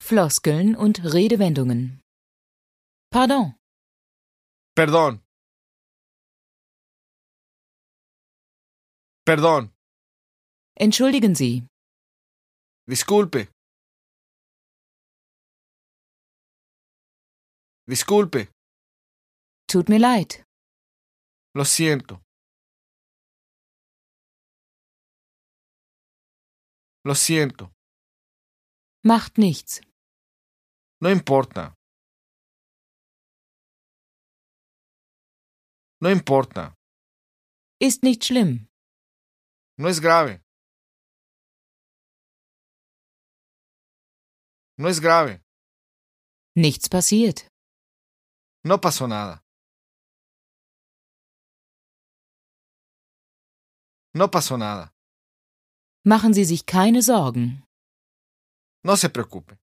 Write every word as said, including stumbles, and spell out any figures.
Floskeln und Redewendungen. Pardon. Perdón. Perdón. Entschuldigen Sie. Disculpe. Disculpe. Tut mir leid. Lo siento. Lo siento. Macht nichts. No importa. No importa. Ist nicht schlimm. No es grave. No es grave. Nichts passiert. No pasó nada. No pasó nada. Machen Sie sich keine Sorgen. No se preocupe.